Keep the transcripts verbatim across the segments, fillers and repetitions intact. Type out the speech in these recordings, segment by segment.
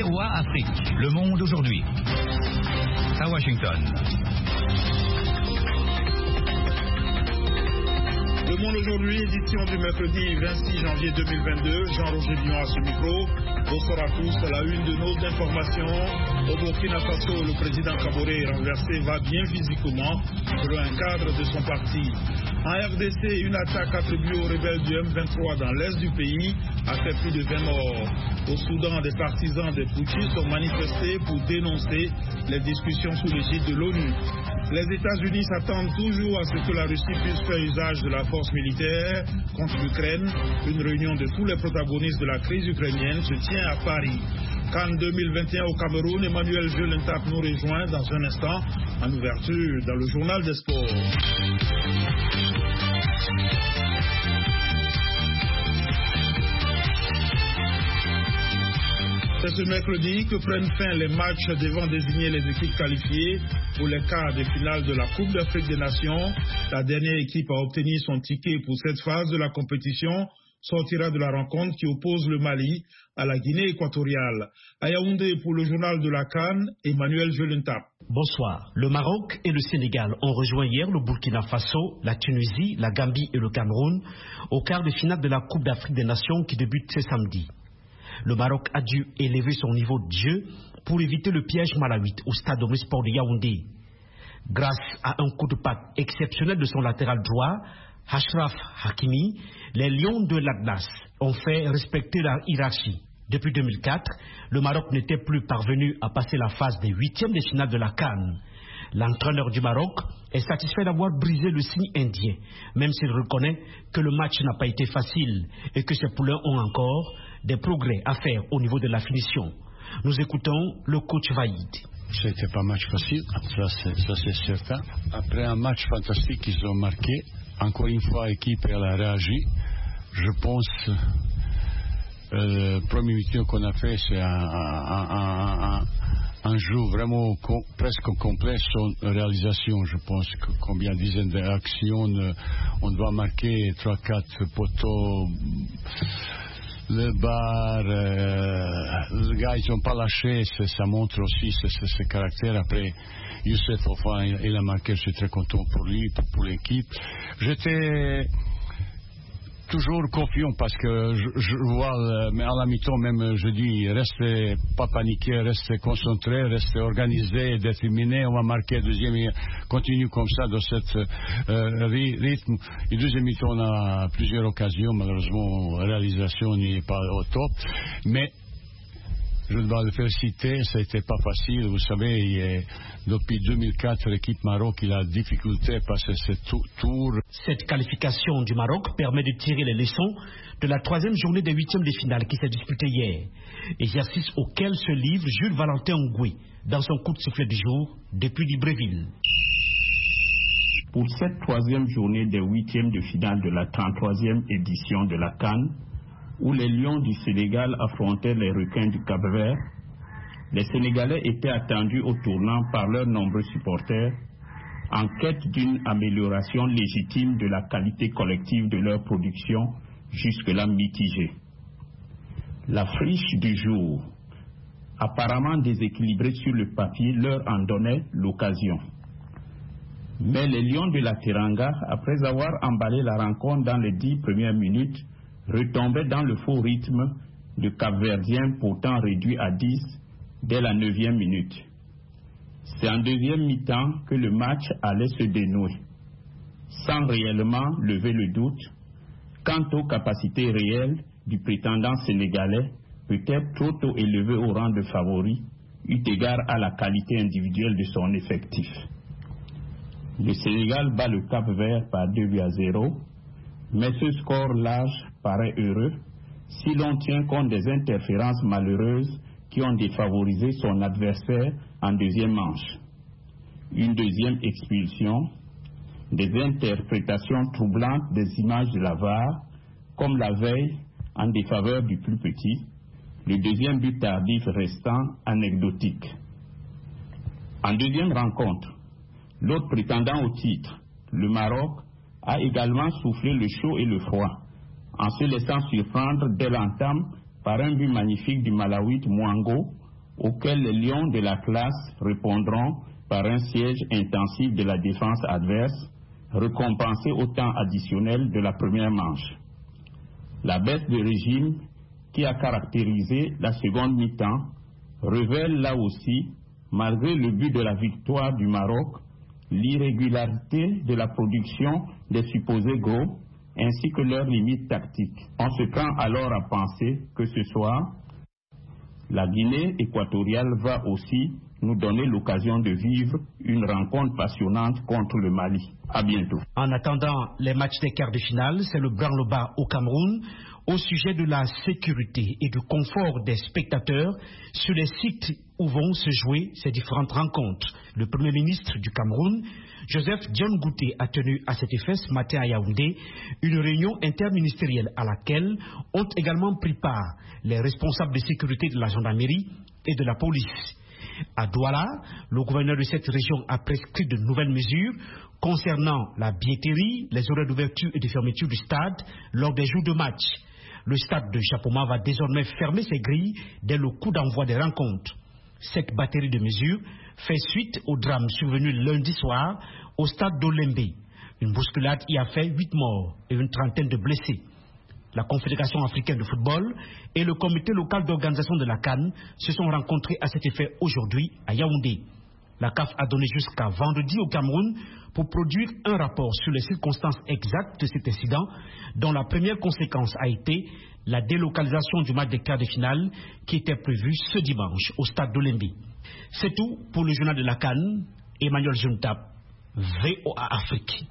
V O A Afrique. Le monde aujourd'hui. À Washington. Le Monde aujourd'hui, édition du mercredi vingt-six janvier deux mille vingt-deux. Jean-Roger Dion à ce micro. Bonsoir à tous. À la une de nos informations, au Burkina Faso, le président Kaboré renversé va bien physiquement selon un cadre de son parti. En R D C, une attaque attribuée aux rebelles du M vingt-trois dans l'est du pays a fait plus de vingt morts. Au Soudan, des partisans des putschistes ont manifesté pour dénoncer les discussions sous l'égide de l'ONU. Les États-Unis s'attendent toujours à ce que la Russie puisse faire usage de la force militaire contre l'Ukraine. Une réunion de tous les protagonistes de la crise ukrainienne se tient à Paris. Cannes deux mille vingt et un au Cameroun, Emmanuel Jelentap nous rejoint dans un instant en ouverture dans le journal des sports. C'est ce mercredi que prennent fin les matchs devant désigner les équipes qualifiées pour les quarts de finale de la Coupe d'Afrique des Nations. La dernière équipe à obtenir son ticket pour cette phase de la compétition sortira de la rencontre qui oppose le Mali à la Guinée équatoriale. À Yaoundé pour le journal de la Cannes, Emmanuel Jelentap. Bonsoir. Le Maroc et le Sénégal ont rejoint hier le Burkina Faso, la Tunisie, la Gambie et le Cameroun au quart de finale de la Coupe d'Afrique des Nations qui débute ce samedi. Le Maroc a dû élever son niveau de jeu pour éviter le piège malawite au stade omnisport de Yaoundé. Grâce à un coup de patte exceptionnel de son latéral droit, Achraf Hakimi, les Lions de l'Atlas ont fait respecter la hiérarchie. Depuis deux mille quatre, le Maroc n'était plus parvenu à passer la phase des huitièmes de finale de la CAN. L'entraîneur du Maroc est satisfait d'avoir brisé le signe indien, même s'il reconnaît que le match n'a pas été facile et que ses poulains ont encore des progrès à faire au niveau de la finition. Nous écoutons le coach Vaïd. C'était pas un match facile, ça c'est, ça c'est certain. Après un match fantastique qu'ils ont marqué, encore une fois l'équipe elle a réagi. Je pense euh, le premier mi-temps qu'on a fait c'est un, un, un, un, un jeu vraiment com- presque complet son réalisation. Je pense que combien de dizaines d'actions euh, on doit marquer trois quatre poteaux. Le bar, euh, les gars ils n'ont pas lâché, ça montre aussi ce, ce, ce caractère. Après, Youssef Fofana il, il a marqué, je suis très content pour lui, pour, pour l'équipe. J'étais toujours confiant parce que je, je vois, mais à la mi-temps même, je dis, restez pas paniqués, restez concentrés, restez organisés, déterminés, on va marquer deuxième, continue comme ça dans cet euh, rythme. Et deuxième mi-temps, on a plusieurs occasions, malheureusement, la réalisation n'est pas au top, mais je dois le féliciter, ça n'était pas facile. Vous savez, il est, depuis deux mille quatre, l'équipe Maroc il a difficulté à passer ce tour. Cette qualification du Maroc permet de tirer les leçons de la troisième journée des huitièmes de finale qui s'est disputée hier. Exercice auquel se livre Jules Valentin Ngoué dans son coup de sifflet du jour depuis Libreville. Pour cette troisième journée des huitièmes de finale de la trente-troisième édition de la CAN, où les Lions du Sénégal affrontaient les Requins du Cap-Vert, les Sénégalais étaient attendus au tournant par leurs nombreux supporters en quête d'une amélioration légitime de la qualité collective de leur production, jusque-là mitigée. La friche du jour, apparemment déséquilibrée sur le papier, leur en donnait l'occasion. Mais les Lions de la Teranga, après avoir emballé la rencontre dans les dix premières minutes, retombaient dans le faux rythme de Cap-Verdien pourtant réduit à dix dès la neuvième minute. C'est en deuxième mi-temps que le match allait se dénouer, sans réellement lever le doute quant aux capacités réelles du prétendant sénégalais, peut-être trop tôt élevé au rang de favori, eu égard à la qualité individuelle de son effectif. Le Sénégal bat le Cap-Vert par deux buts à zéro, mais ce score large paraît heureux si l'on tient compte des interférences malheureuses qui ont défavorisé son adversaire en deuxième manche. Une deuxième expulsion, des interprétations troublantes des images de la V A R, comme la veille en défaveur du plus petit, le deuxième but tardif restant anecdotique. En deuxième rencontre, l'autre prétendant au titre, le Maroc, a également soufflé le chaud et le froid, en se laissant surprendre dès l'entame par un but magnifique du Malawite Mwango auxquels les lions de la classe répondront par un siège intensif de la défense adverse, récompensé au temps additionnel de la première manche. La baisse de régime qui a caractérisé la seconde mi-temps révèle là aussi, malgré le but de la victoire du Maroc, l'irrégularité de la production des supposés gros ainsi que leurs limites tactiques. On se prend alors à penser que ce soir, la Guinée équatoriale va aussi nous donner l'occasion de vivre une rencontre passionnante contre le Mali. À bientôt. En attendant les matchs des quarts de finale, c'est le branle-bas au Cameroun au sujet de la sécurité et du confort des spectateurs sur les sites où vont se jouer ces différentes rencontres. Le Premier ministre du Cameroun, Joseph John Gouté, a tenu à cet effet ce matin à Yaoundé une réunion interministérielle à laquelle ont également pris part les responsables de sécurité de la gendarmerie et de la police. À Douala, le gouverneur de cette région a prescrit de nouvelles mesures concernant la billetterie, les horaires d'ouverture et de fermeture du stade lors des jours de match. Le stade de Chapoma va désormais fermer ses grilles dès le coup d'envoi des rencontres. Cette batterie de mesures fait suite au drame survenu lundi soir au stade d'Olembe. Une bousculade y a fait huit morts et une trentaine de blessés. La Confédération africaine de football et le comité local d'organisation de la CAN se sont rencontrés à cet effet aujourd'hui à Yaoundé. La C A F a donné jusqu'à vendredi au Cameroun pour produire un rapport sur les circonstances exactes de cet incident, dont la première conséquence a été la délocalisation du match des quarts de finale qui était prévu ce dimanche au stade d'Olembe. C'est tout pour le journal de la CAN. Emmanuel Juntap, V O A Afrique.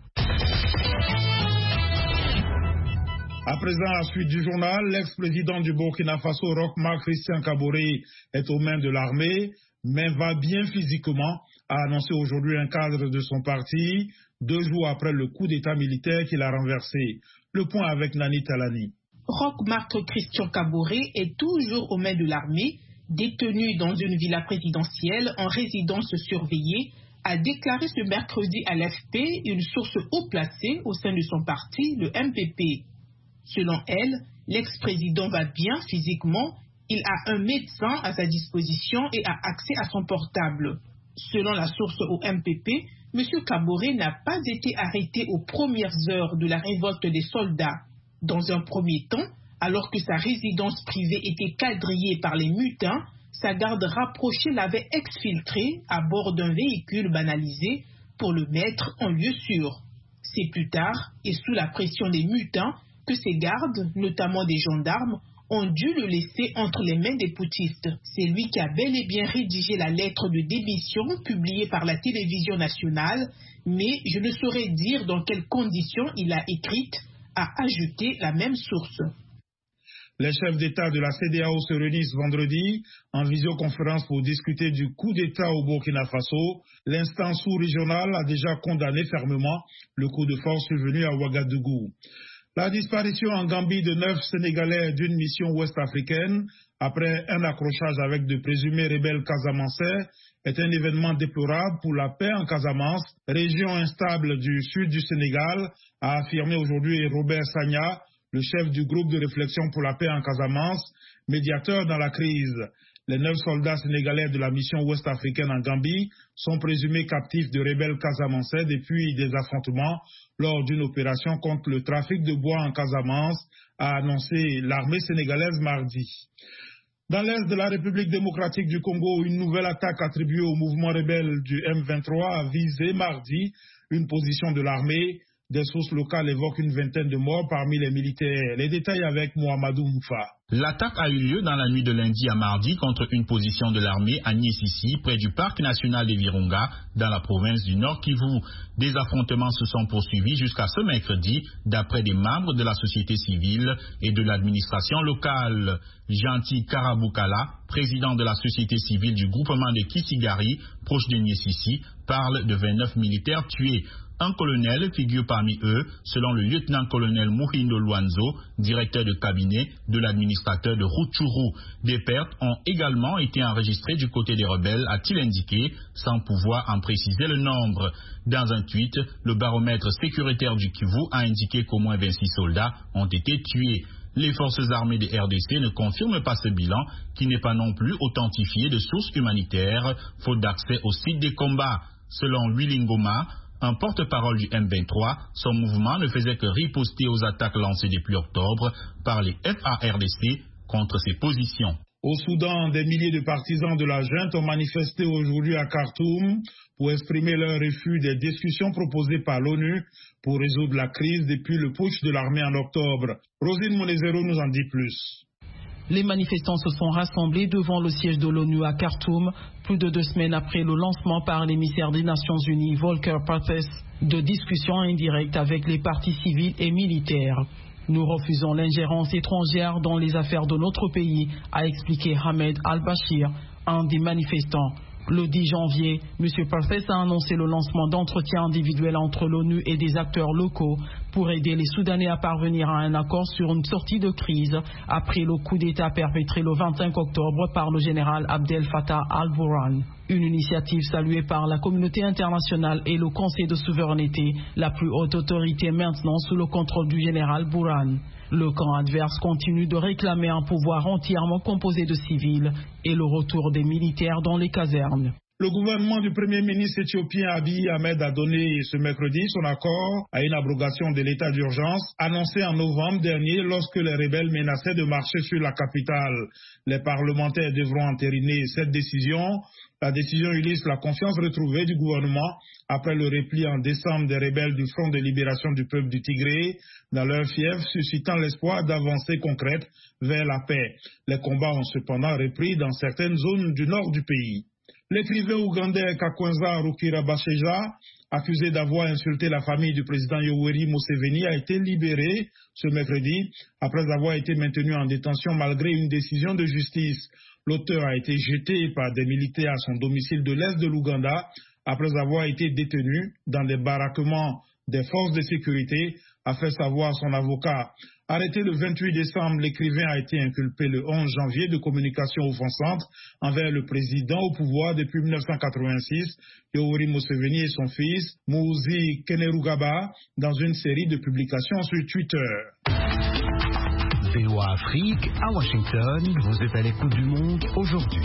À présent, à la suite du journal, l'ex-président du Burkina Faso, Roch-Marc Christian Kaboré, est aux mains de l'armée, mais va bien physiquement, a annoncé aujourd'hui un cadre de son parti, deux jours après le coup d'état militaire qu'il a renversé. Le point avec Nani Talani. Roch-Marc Christian Kaboré est toujours aux mains de l'armée, détenu dans une villa présidentielle en résidence surveillée, a déclaré ce mercredi à l'A F P une source haut placée au sein de son parti, le M P P. Selon elle, l'ex-président va bien physiquement, il a un médecin à sa disposition et a accès à son portable. Selon la source au M P P, M. Kaboré n'a pas été arrêté aux premières heures de la révolte des soldats. Dans un premier temps, alors que sa résidence privée était quadrillée par les mutins, sa garde rapprochée l'avait exfiltré à bord d'un véhicule banalisé pour le mettre en lieu sûr. C'est plus tard, et sous la pression des mutins, que ses gardes, notamment des gendarmes, ont dû le laisser entre les mains des putschistes. C'est lui qui a bel et bien rédigé la lettre de démission publiée par la télévision nationale, mais je ne saurais dire dans quelles conditions il a écrite, a ajouté la même source. Les chefs d'État de la C D A O se réunissent vendredi en visioconférence pour discuter du coup d'État au Burkina Faso. L'instance sous-régionale a déjà condamné fermement le coup de force survenu à Ouagadougou. La disparition en Gambie de neuf Sénégalais d'une mission ouest-africaine après un accrochage avec de présumés rebelles casamançais est un événement déplorable pour la paix en Casamance, région instable du sud du Sénégal, a affirmé aujourd'hui Robert Sagna, le chef du groupe de réflexion pour la paix en Casamance, médiateur dans la crise. Les neuf soldats sénégalais de la mission ouest-africaine en Gambie sont présumés captifs de rebelles casamançais depuis des affrontements lors d'une opération contre le trafic de bois en Casamance, a annoncé l'armée sénégalaise mardi. Dans l'est de la République démocratique du Congo, une nouvelle attaque attribuée au mouvement rebelle du M vingt-trois a visé mardi une position de l'armée. Des sources locales évoquent une vingtaine de morts parmi les militaires. Les détails avec Mohamedou Moufa. L'attaque a eu lieu dans la nuit de lundi à mardi contre une position de l'armée à Niessissi, près du parc national des Virunga, dans la province du Nord Kivu. Des affrontements se sont poursuivis jusqu'à ce mercredi, d'après des membres de la société civile et de l'administration locale. Gentil Karaboukala, président de la société civile du groupement de Kisigari, proche de Niessissi, parle de vingt-neuf militaires tués. Un colonel figure parmi eux, selon le lieutenant-colonel Muhindo Luanzo, directeur de cabinet de l'administrateur de Rutshuru. Des pertes ont également été enregistrées du côté des rebelles, a-t-il indiqué, sans pouvoir en préciser le nombre. Dans un tweet, le baromètre sécuritaire du Kivu a indiqué qu'au moins vingt-six soldats ont été tués. Les forces armées des R D C ne confirment pas ce bilan, qui n'est pas non plus authentifié de sources humanitaires, faute d'accès au site des combats. Selon Willy Ngoma, un porte-parole du M vingt-trois, son mouvement ne faisait que riposter aux attaques lancées depuis octobre par les F A R D C contre ses positions. Au Soudan, des milliers de partisans de la junte ont manifesté aujourd'hui à Khartoum pour exprimer leur refus des discussions proposées par l'ONU pour résoudre la crise depuis le putsch de l'armée en octobre. Rosine Monezero nous en dit plus. Les manifestants se sont rassemblés devant le siège de l'ONU à Khartoum, plus de deux semaines après le lancement par l'émissaire des Nations Unies, Volker Perthes, de discussions indirectes avec les partis civils et militaires. Nous refusons l'ingérence étrangère dans les affaires de notre pays, a expliqué Ahmed Al-Bashir, un des manifestants. Le dix janvier, M. Perthes a annoncé le lancement d'entretiens individuels entre l'ONU et des acteurs locaux pour aider les Soudanais à parvenir à un accord sur une sortie de crise après le coup d'État perpétré le vingt-cinq octobre par le général Abdel Fattah al-Burhan. Une initiative saluée par la communauté internationale et le Conseil de souveraineté, la plus haute autorité maintenant sous le contrôle du général Burhan. Le camp adverse continue de réclamer un pouvoir entièrement composé de civils et le retour des militaires dans les casernes. Le gouvernement du Premier ministre éthiopien Abiy Ahmed a donné ce mercredi son accord à une abrogation de l'état d'urgence annoncé en novembre dernier lorsque les rebelles menaçaient de marcher sur la capitale. Les parlementaires devront entériner cette décision. La décision illustre la confiance retrouvée du gouvernement après le repli en décembre des rebelles du Front de libération du peuple du Tigré dans leur fief, suscitant l'espoir d'avancées concrètes vers la paix. Les combats ont cependant repris dans certaines zones du nord du pays. L'écrivain ougandais Kakwenza Rukirabasheja, accusé d'avoir insulté la famille du président Yoweri Museveni, a été libéré ce mercredi après avoir été maintenu en détention malgré une décision de justice. L'auteur a été jeté par des militaires à son domicile de l'est de l'Ouganda après avoir été détenu dans des baraquements des forces de sécurité, a fait savoir son avocat. Arrêté le vingt-huit décembre, l'écrivain a été inculpé le onze janvier de communication offensante envers le président au pouvoir depuis mille neuf cent quatre-vingt-six, Yoweri Museveni et son fils, Muhoozi Kainerugaba, dans une série de publications sur Twitter. V O A Afrique, à Washington, vous êtes à l'écoute du monde aujourd'hui.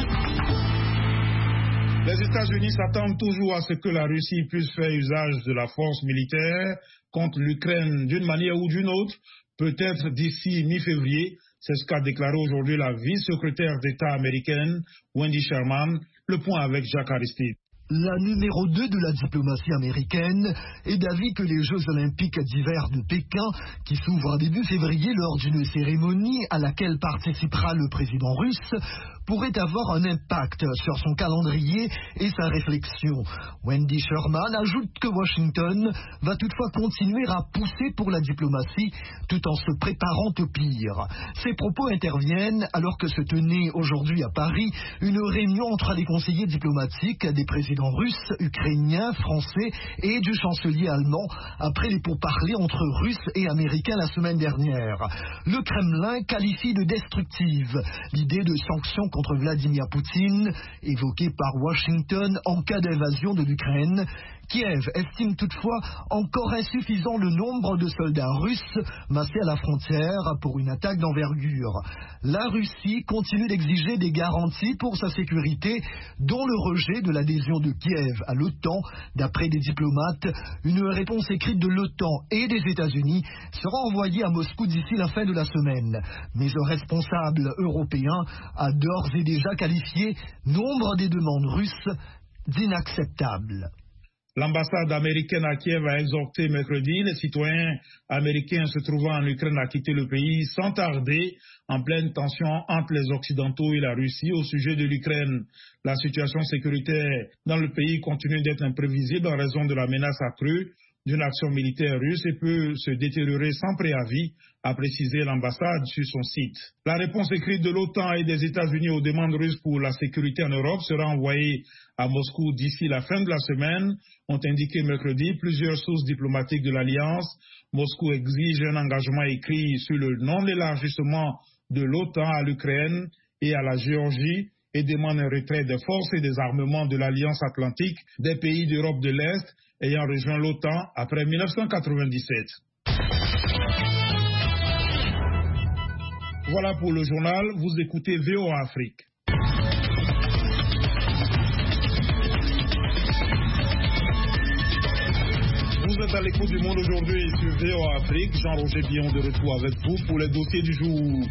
Les États-Unis s'attendent toujours à ce que la Russie puisse faire usage de la force militaire contre l'Ukraine d'une manière ou d'une autre, peut-être d'ici mi-février. C'est ce qu'a déclaré aujourd'hui la vice-secrétaire d'État américaine, Wendy Sherman. Le point avec Jacques Aristide. La numéro deux de la diplomatie américaine est d'avis que les Jeux olympiques d'hiver de Pékin, qui s'ouvrent début février lors d'une cérémonie à laquelle participera le président russe, pourrait avoir un impact sur son calendrier et sa réflexion. Wendy Sherman ajoute que Washington va toutefois continuer à pousser pour la diplomatie tout en se préparant au pire. Ces propos interviennent alors que se tenait aujourd'hui à Paris une réunion entre les conseillers diplomatiques des présidents russes, ukrainiens, français et du chancelier allemand après les pourparlers entre Russes et Américains la semaine dernière. Le Kremlin qualifie de destructive l'idée de sanctions contre Vladimir Poutine, évoquée par Washington en cas d'invasion de l'Ukraine. Kiev estime toutefois encore insuffisant le nombre de soldats russes massés à la frontière pour une attaque d'envergure. La Russie continue d'exiger des garanties pour sa sécurité, dont le rejet de l'adhésion de Kiev à l'OTAN. D'après des diplomates, une réponse écrite de l'OTAN et des États-Unis sera envoyée à Moscou d'ici la fin de la semaine. Mais un responsable européen a d'ores et déjà qualifié nombre des demandes russes d'inacceptables. L'ambassade américaine à Kiev a exhorté mercredi les citoyens américains se trouvant en Ukraine à quitter le pays sans tarder, en pleine tension entre les Occidentaux et la Russie au sujet de l'Ukraine. La situation sécuritaire dans le pays continue d'être imprévisible en raison de la menace accrue d'une action militaire russe et peut se détériorer sans préavis, a précisé l'ambassade sur son site. La réponse écrite de l'OTAN et des États-Unis aux demandes russes pour la sécurité en Europe sera envoyée à Moscou d'ici la fin de la semaine, ont indiqué mercredi plusieurs sources diplomatiques de l'Alliance. Moscou exige un engagement écrit sur le non-élargissement de l'OTAN à l'Ukraine et à la Géorgie et demande un retrait des forces et des armements de l'Alliance atlantique des pays d'Europe de l'Est ayant rejoint l'OTAN après mille neuf cent quatre-vingt-dix-sept. Voilà pour le journal, vous écoutez V O A Afrique. Vous êtes à l'écoute du monde aujourd'hui sur V O A Afrique. Jean-Roger Billon de retour avec vous pour les dossiers du jour.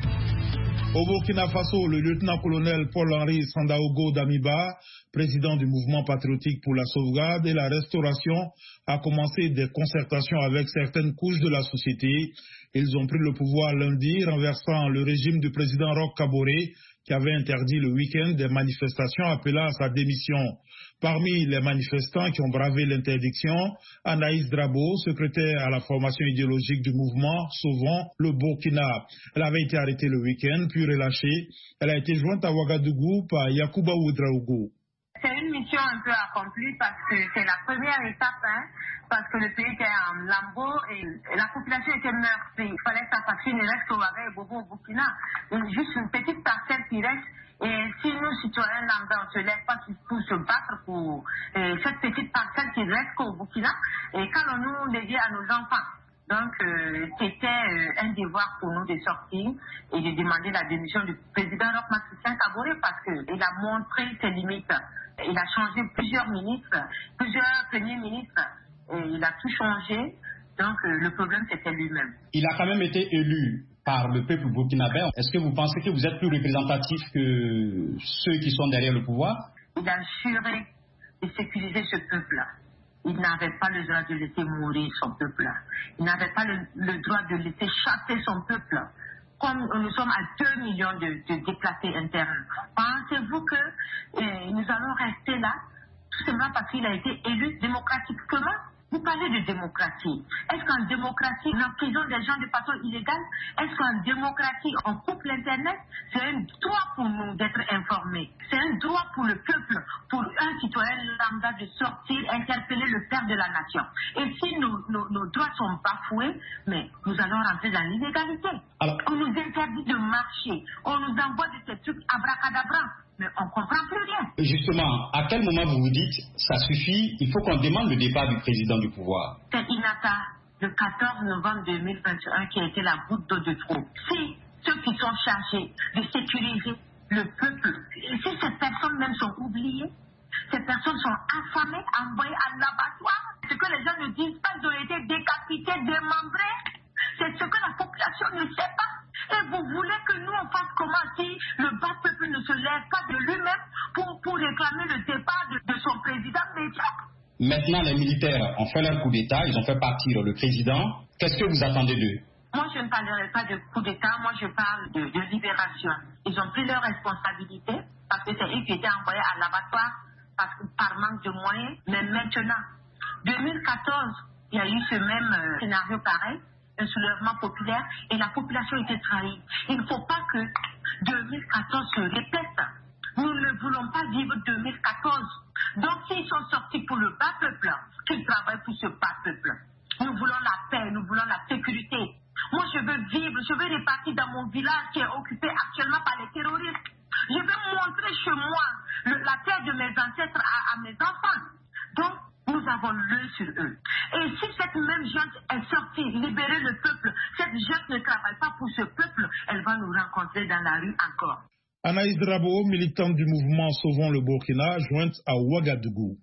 Au Burkina Faso, le lieutenant-colonel Paul-Henri Sandaogo Damiba, président du mouvement patriotique pour la sauvegarde et la restauration, a commencé des concertations avec certaines couches de la société. Ils ont pris le pouvoir lundi, renversant le régime du président Roch Kaboré, qui avait interdit le week-end des manifestations appelant à sa démission. Parmi les manifestants qui ont bravé l'interdiction, Anaïs Drabo, secrétaire à la formation idéologique du mouvement Sauvons le Burkina. Elle avait été arrêtée le week-end, puis relâchée. Elle a été jointe à Ouagadougou par Yacouba Ouedraogo. C'est une mission un peu accomplie parce que c'est la première étape, hein, parce que le pays était en lambeau et la population était meurtrie. Il fallait s'attaquer, il ne reste qu'Ouaga et Bobo au Burkina. Et juste une petite parcelle qui reste. Et si nous, citoyens lambda, on ne se lève pas pour se battre pour euh, cette petite parcelle qui reste qu'au Burkina, et qu'allons-nous léguer à nos enfants? Donc, euh, c'était euh, un devoir pour nous de sortir et de demander la démission du président Roch Christian Kaboré parce qu'il a montré ses limites. Il a changé plusieurs ministres, plusieurs premiers ministres, et il a tout changé. Donc, euh, le problème, c'était lui-même. Il a quand même été élu par le peuple burkinabé. Est-ce que vous pensez que vous êtes plus représentatif que ceux qui sont derrière le pouvoir? Il a juré de sécuriser ce peuple-là. Il n'avait pas le droit de laisser mourir son peuple. Il n'avait pas le, le droit de laisser chasser son peuple. Comme nous sommes à deux millions de, de déplacés internes, pensez-vous que eh, nous allons rester là, tout simplement parce qu'il a été élu démocratiquement? Vous parlez de démocratie. Est-ce qu'en démocratie, on emprisonne des gens de façon illégale? Est-ce qu'en démocratie, on coupe l'Internet? C'est un droit pour nous d'être informés. C'est un droit pour le peuple, pour un citoyen lambda de sortir, interpeller le père de la nation. Et si nos, nos, nos droits sont bafoués, mais nous allons rentrer dans l'illégalité. Alors, on nous interdit de marcher. On nous envoie de ces trucs abracadabra. Mais on ne comprend plus rien. Justement, à quel moment vous vous dites, ça suffit, il faut qu'on demande le départ du président du pouvoir? C'est Inata, le quatorze novembre deux mille vingt et un, qui a été la goutte d'eau de trop. Si ceux qui sont chargés de sécuriser le peuple, si ces personnes même sont oubliées, ces personnes sont affamées, envoyées à l'abattoir, ce que les gens ne disent pas, ils ont été décapités, démembrés, c'est ce que la population ne sait pas. Et vous voulez que nous on fasse comment si le bas peuple ne se lève pas de lui-même pour, pour réclamer le départ de, de son président médiocre? Maintenant, les militaires ont fait leur coup d'État, ils ont fait partir le président. Qu'est-ce que vous attendez d'eux? Moi, je ne parlerai pas de coup d'État, moi je parle de, de libération. Ils ont pris leurs responsabilités parce que c'est eux qui étaient envoyés à l'abattoir parce que, par manque de moyens. Mais maintenant, deux mille quatorze, il y a eu ce même euh, scénario pareil, un soulèvement populaire, et la population était trahie. Il ne faut pas que deux mille quatorze se répète. Nous ne voulons pas vivre deux mille quatorze. Donc s'ils sont sortis pour le bas peuple, qu'ils travaillent pour ce bas peuple. Nous voulons la paix, nous voulons la sécurité. Moi je veux vivre, je veux repartir dans mon village qui est occupé actuellement par les terroristes. Je veux montrer chez moi le, la terre de mes ancêtres à, à mes enfants. Donc nous avons l'œil sur eux. Et si cette même gente est sortie, libérer le peuple, cette gente ne travaille pas pour ce peuple, elle va nous rencontrer dans la rue encore. Anaïs Drabo, militante du mouvement Sauvons le Burkina, jointe à Ouagadougou.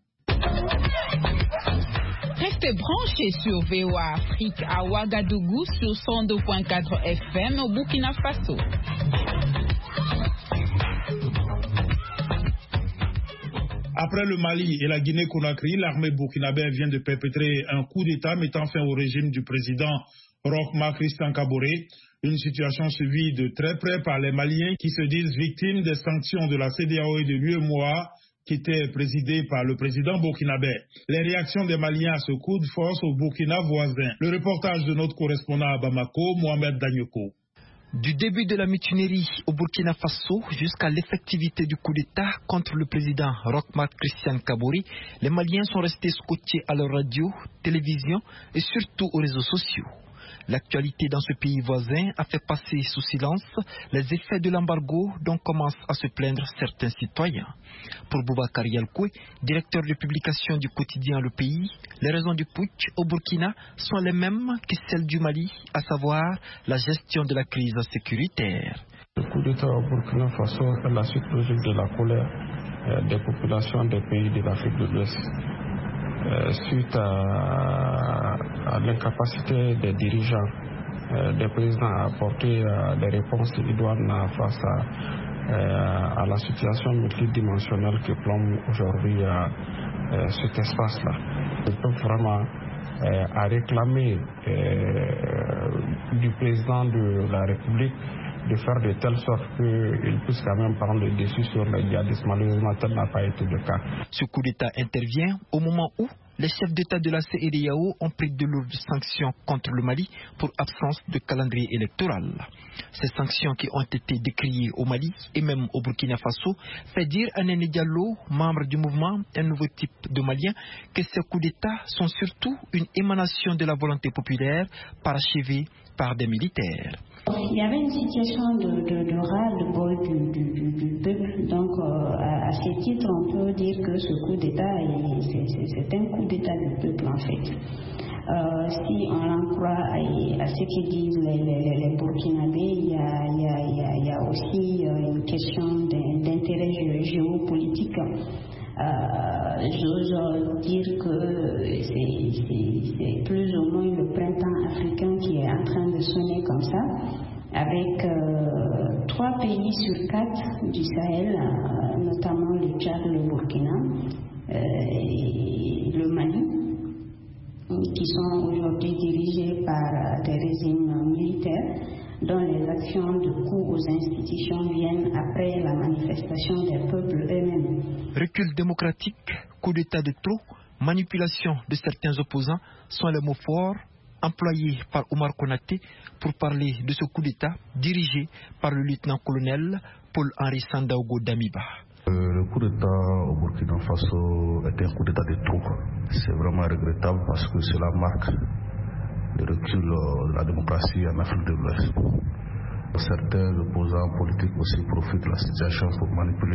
Restez branchés sur V O A Afrique à Ouagadougou sur cent deux virgule quatre F M au Burkina Faso. Après le Mali et la Guinée-Conakry, l'armée burkinabé vient de perpétrer un coup d'État mettant fin au régime du président Roch Christian Kaboré. Une situation suivie de très près par les Maliens qui se disent victimes des sanctions de la C D A O et de l'U E M O A qui étaient présidées par le président burkinabé. Les réactions des Maliens à ce coup de force au Burkina voisin. Le reportage de notre correspondant à Bamako, Mohamed Danyoko. Du début de la mutinerie au Burkina Faso jusqu'à l'effectivité du coup d'État contre le président Roch Christian Kaboré, les Maliens sont restés scotchés à leur radio, télévision et surtout aux réseaux sociaux. L'actualité dans ce pays voisin a fait passer sous silence les effets de l'embargo dont commencent à se plaindre certains citoyens. Pour Boubacar Yalkoué, directeur de publication du quotidien Le Pays, les raisons du putsch au Burkina sont les mêmes que celles du Mali, à savoir la gestion de la crise sécuritaire. Le coup d'État au Burkina Faso est la suite logique de la colère euh, des populations des pays de l'Afrique de l'Ouest. Euh, suite à, à l'incapacité des dirigeants, euh, des présidents à apporter euh, des réponses idoines face à, euh, à la situation multidimensionnelle qui plombe aujourd'hui euh, euh, cet espace-là. Ils peuvent vraiment euh, à réclamer euh, du président de la République de faire de telle sorte qu'il puisse quand même prendre le dessus sur les djihadistes. Malheureusement, tel n'a pas été le cas. Ce coup d'État intervient au moment où les chefs d'État de la C E D E A O ont pris de lourdes sanctions contre le Mali pour absence de calendrier électoral. Ces sanctions qui ont été décriées au Mali et même au Burkina Faso fait dire à Néné Diallo, membre du mouvement Un nouveau type de Malien, que ces coups d'État sont surtout une émanation de la volonté populaire parachevée par des militaires. Il y avait une situation de, de, de ras-le-bol du, du, du, du peuple. Donc, euh, à, à ce titre, on peut dire que ce coup d'État, c'est un coup d'État du peuple, en fait. Euh, si on en croit à, à ce que disent les, les, les Burkinabés, il y a, il y a, il y a, il y a aussi euh, une question d'intérêt géopolitique. Euh, J'ose dire que c'est plus ou moins le printemps africain qui est en train de sonner comme ça, avec euh, trois pays sur quatre du Sahel, euh, notamment le Tchad, le Burkina euh, et le Mali, qui sont aujourd'hui dirigés par des régimes militaires dont les actions de coups aux institutions viennent après la manifestation des peuples eux-mêmes. Recul démocratique, coup d'État de trop, manipulation de certains opposants sont les mots forts employés par Omar Konaté pour parler de ce coup d'État dirigé par le lieutenant-colonel Paul-Henri Sandaogo Damiba. Euh, le coup d'État au Burkina Faso est un coup d'État de trop. C'est vraiment regrettable parce que cela marque le recul de la démocratie en Afrique de l'Ouest. Certains opposants politiques aussi profitent de la situation pour manipuler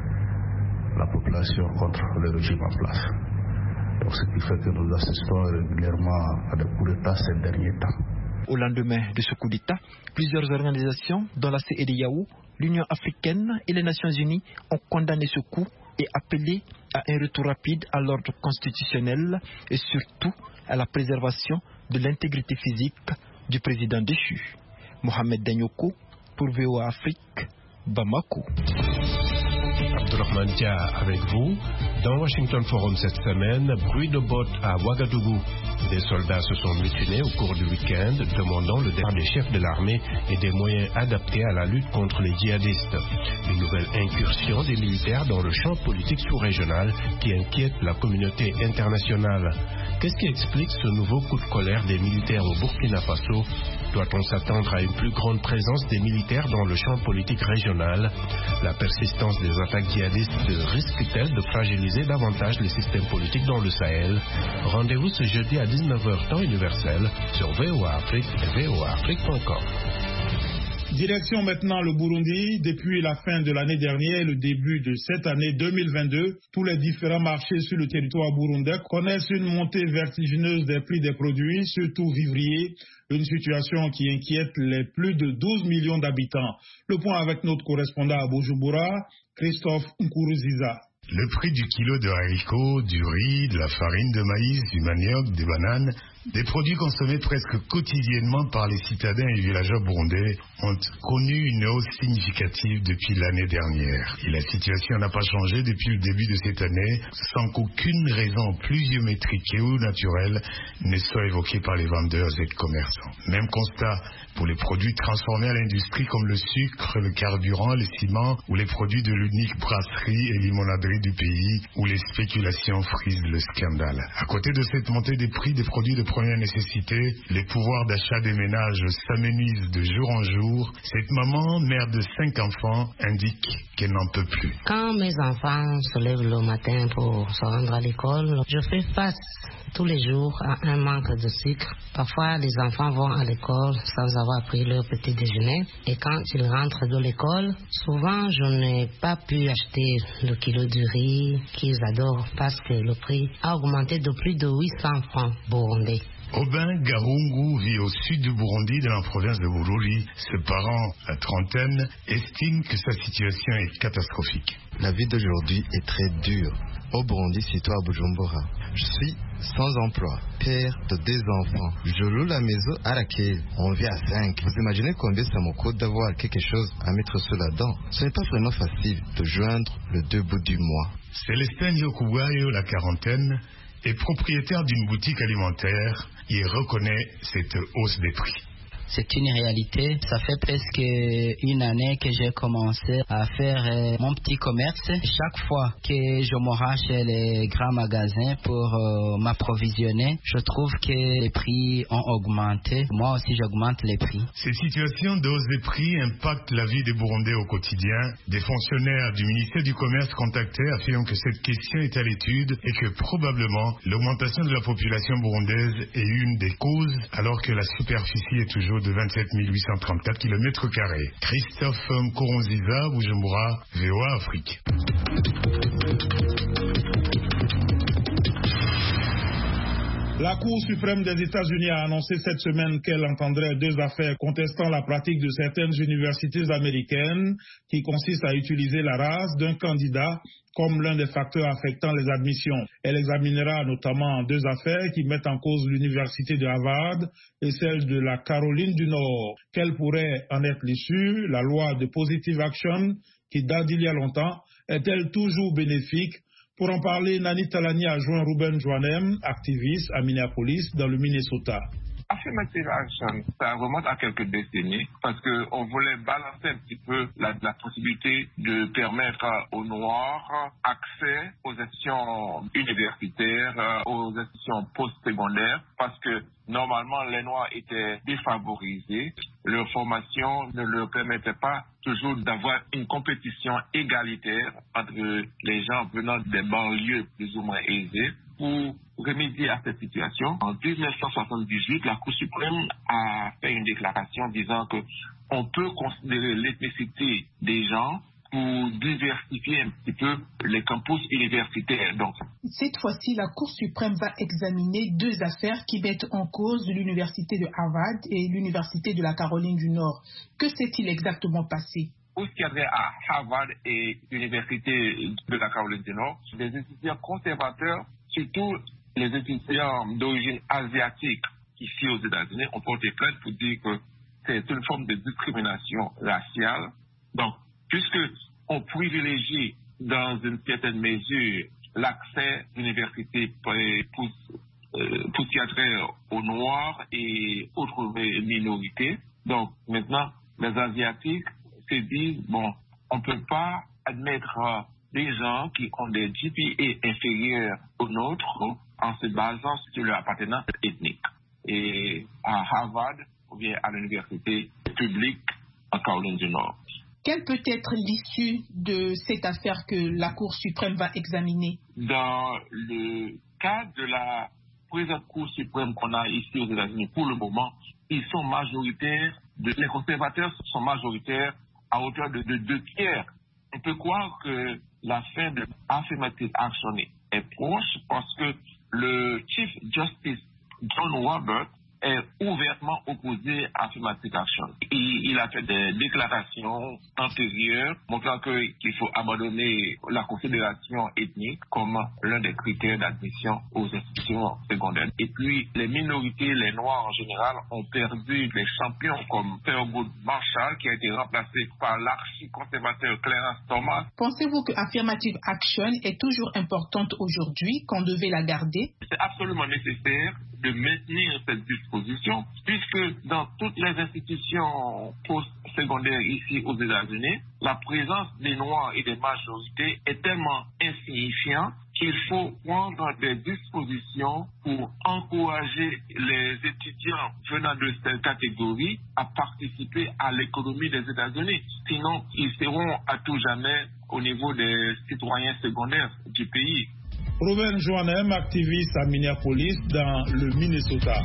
la population contre le régime en place. Donc, ce qui fait que nous assistons régulièrement à des coups d'État ces derniers temps. Au lendemain de ce coup d'État, plusieurs organisations, dont la C E D E A O, l'Union africaine et les Nations unies, ont condamné ce coup et appelé à un retour rapide à l'ordre constitutionnel et surtout à la préservation de l'intégrité physique du président déchu. Mohamed Danyoko pour V O A Afrique, Bamako. Abdourahmane Dia avec vous. Dans Washington Forum cette semaine, bruit de bottes à Ouagadougou. Des soldats se sont mutinés au cours du week-end, demandant le départ des chefs de l'armée et des moyens adaptés à la lutte contre les djihadistes. Une nouvelle incursion des militaires dans le champ politique sous-régional qui inquiète la communauté internationale. Qu'est-ce qui explique ce nouveau coup de colère des militaires au Burkina Faso? Doit-on s'attendre à une plus grande présence des militaires dans le champ politique régional? La persistance des attaques djihadistes risque-t-elle de fragiliser davantage les systèmes politiques dans le Sahel? Rendez-vous ce jeudi à dix-neuf heures temps universel sur V O A Afrique et V O A Afrique point com. Direction maintenant le Burundi. Depuis la fin de l'année dernière et le début de cette année deux mille vingt-deux, tous les différents marchés sur le territoire burundais connaissent une montée vertigineuse des prix des produits, surtout vivriers, une situation qui inquiète les plus de douze millions d'habitants. Le point avec notre correspondant à Bujumbura, Christophe Nkuruziza. Le prix du kilo de haricots, du riz, de la farine de maïs, du manioc, des bananes, des produits consommés presque quotidiennement par les citadins et villageois burundais ont connu une hausse significative depuis l'année dernière. Et la situation n'a pas changé depuis le début de cette année, sans qu'aucune raison plus géométrique ou naturelle ne soit évoquée par les vendeurs et commerçants. Même constat pour les produits transformés à l'industrie comme le sucre, le carburant, le ciment ou les produits de l'unique brasserie et limonaderie du pays où les spéculations frisent le scandale. À côté de cette montée des prix des produits de première nécessité, les pouvoirs d'achat des ménages s'amenuisent de jour en jour. Cette maman, mère de cinq enfants, indique qu'elle n'en peut plus. Quand mes enfants se lèvent le matin pour se rendre à l'école, je fais face tous les jours à un manque de sucre. Parfois, les enfants vont à l'école sans avoir pris leur petit déjeuner. Et quand ils rentrent de l'école, souvent, je n'ai pas pu acheter le kilo de riz qu'ils adorent parce que le prix a augmenté de plus de huit cents francs burundais. Aubin Garungu vit au sud du Burundi, dans la province de Bururi. Ce parent, la trentaine, estime que sa situation est catastrophique. La vie d'aujourd'hui est très dure. Au Burundi, surtout à Bujumbura. Je suis sans emploi, père de deux enfants. Je loue la maison à laquelle on vit à cinq. Vous imaginez combien ça me coûte d'avoir quelque chose à mettre sur la dent? Ce n'est pas vraiment facile de joindre le deux bouts du mois. Célestin Yokugayo, la quarantaine, est propriétaire d'une boutique alimentaire. Il reconnaît cette hausse des prix. C'est une réalité. Ça fait presque une année que j'ai commencé à faire euh, mon petit commerce. Chaque fois que je me rends chez les grands magasins pour euh, m'approvisionner, je trouve que les prix ont augmenté. Moi aussi, j'augmente les prix. Cette situation de hausse des prix impacte la vie des Burundais au quotidien. Des fonctionnaires du ministère du Commerce contactés affirment que cette question est à l'étude et que probablement l'augmentation de la population burundaise est une des causes, alors que la superficie est toujours de vingt-sept mille huit cent trente-quatre kilomètres carrés. Christophe Nkurunziza, Bujumbura, V O A Afrique. La Cour suprême des États-Unis a annoncé cette semaine qu'elle entendrait deux affaires contestant la pratique de certaines universités américaines qui consistent à utiliser la race d'un candidat comme l'un des facteurs affectant les admissions. Elle examinera notamment deux affaires qui mettent en cause l'université de Harvard et celle de la Caroline du Nord. Quelle pourrait en être l'issue? La loi de Positive Action, qui date d'il y a longtemps, est-elle toujours bénéfique? Pour en parler, Nani Talani a joint Ruben Joannem, activiste à Minneapolis, dans le Minnesota. Affirmative action, ça remonte à quelques décennies parce qu'on voulait balancer un petit peu la, la possibilité de permettre aux Noirs accès aux institutions universitaires, aux institutions postsecondaires, parce que normalement les Noirs étaient défavorisés. Leur formation ne leur permettait pas toujours d'avoir une compétition égalitaire entre les gens venant des banlieues plus ou moins aisées. Pour remédier à cette situation, en dix-neuf cent soixante-dix-huit, la Cour suprême a fait une déclaration disant que on peut considérer l'ethnicité des gens pour diversifier un petit peu les campus universitaires. Donc, cette fois-ci, la Cour suprême va examiner deux affaires qui mettent en cause l'université de Harvard et l'université de la Caroline du Nord. Que s'est-il exactement passé? Pour ce qui a trait à Harvard et l'université de la Caroline du Nord, des étudiants conservateurs, surtout les étudiants d'origine asiatique ici aux États-Unis, ont porté plainte pour dire que c'est une forme de discrimination raciale. Donc, puisque on privilégie dans une certaine mesure l'accès à l'université pour, pour, euh, pour ce qui a trait aux Noirs et autres minorités, donc maintenant les Asiatiques se disent, bon, on ne peut pas admettre euh, des gens qui ont des G P A inférieurs aux nôtres en se basant sur leur appartenance ethnique. Et à Harvard, ou bien à l'université publique en Caroline du Nord. Quelle peut être l'issue de cette affaire que la Cour suprême va examiner? Dans le cas de la présente Cour suprême qu'on a ici aux États-Unis, pour le moment, ils sont majoritaires, de, les conservateurs sont majoritaires à hauteur de, de deux tiers. On peut croire que la fin de Affirmative Action est proche parce que le Chief Justice John Roberts est ouvertement opposé à Affirmative Action. Il, il a fait des déclarations antérieures montrant que, qu'il faut abandonner la considération ethnique comme l'un des critères d'admission aux institutions secondaires. Et puis, les minorités, les Noirs en général, ont perdu des champions comme Thurgood Marshall, qui a été remplacé par l'archi-conservateur Clarence Thomas. Pensez-vous que Affirmative Action est toujours importante aujourd'hui, qu'on devait la garder? C'est absolument nécessaire de maintenir cette disposition, puisque dans toutes les institutions postsecondaires ici aux États-Unis, la présence des Noirs et des majorités est tellement insignifiante qu'il faut prendre des dispositions pour encourager les étudiants venant de cette catégorie à participer à l'économie des États-Unis. Sinon, ils seront à tout jamais au niveau des citoyens secondaires du pays. Robin Joannem, activiste à Minneapolis, dans le Minnesota.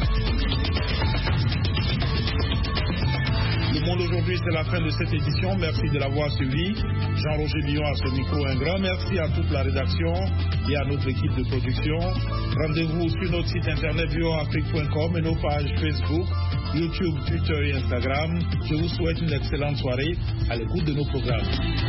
Le Monde aujourd'hui, c'est la fin de cette édition. Merci de l'avoir suivi. Jean-Roger Billon à ce micro. Un grand merci à toute la rédaction et à notre équipe de production. Rendez-vous sur notre site internet v o a afrique point com et nos pages Facebook, YouTube, Twitter et Instagram. Je vous souhaite une excellente soirée à l'écoute de nos programmes.